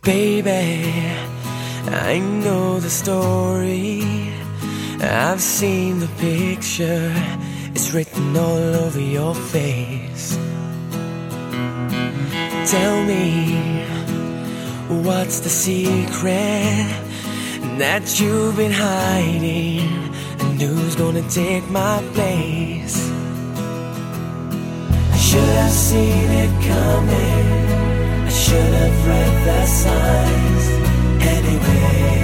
Baby, I know the story. I've seen the picture. It's written all over your face. Tell me, what's the secret that you've been hiding? And who's gonna take my place? I should have seen it coming. I should have read the signs. Anyway,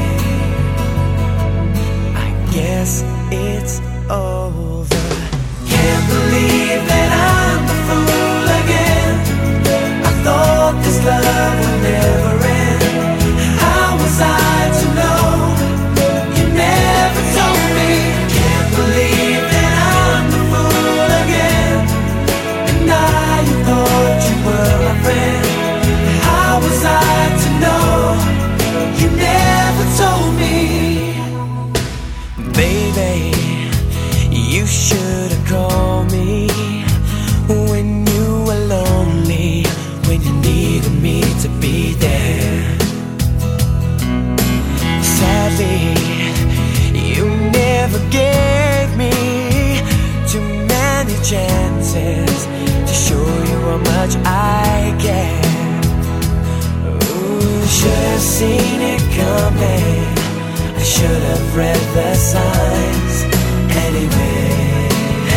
I guess it's over. Can't believe that I'm a fool again. I thought this love would never end. How was I to know? You never told me. Can't believe that I'm a fool again. And now you thought you were my friend. How was I to know? You never told me. Baby, you should have called me when you were lonely, when you needed me to be there. Sadly, you never gave me too many chances to show you how much I care. Ooh, should have seen it coming. I should have read the signs. Anyway,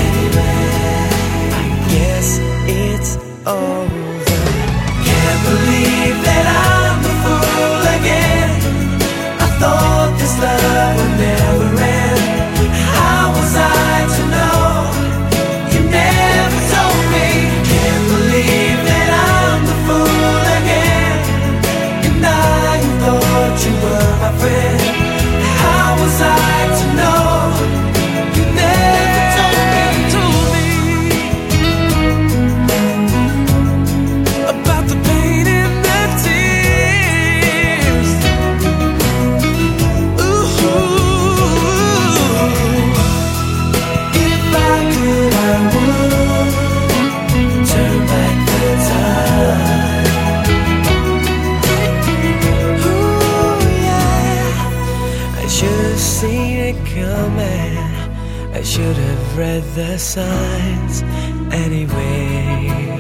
I guess it's over. Can't believe that I'm a fool again. I thought this love would never end. How was I to know? You never told me. Can't believe that I'm a fool again. And now you thought you were my friend. How was I to know? You never told me about the pain and the tears. Ooh, if I could, I would turn back the time. Ooh, yeah. I should have seen it coming. I should have read the signs anyway.